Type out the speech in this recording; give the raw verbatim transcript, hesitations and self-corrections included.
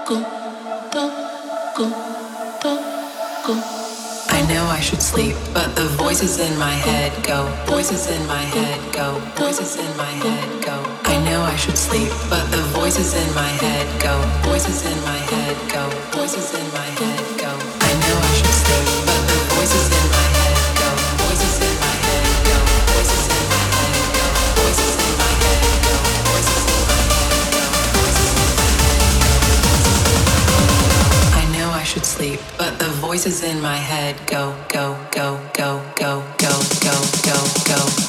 I know I should sleep, but the voices in my head go, voices in my head go, voices in my head go. I know I should sleep, but the voices in my head go, voices in my head go, voices in my head go. I know I should sleep, but the voices in my head go, voices in my head go, voices in my head go, voices in my head go, voices in my head go, voices in my head go. I know I should sleep, but the voices in my head go, go, go, go, go, go, go, go, go.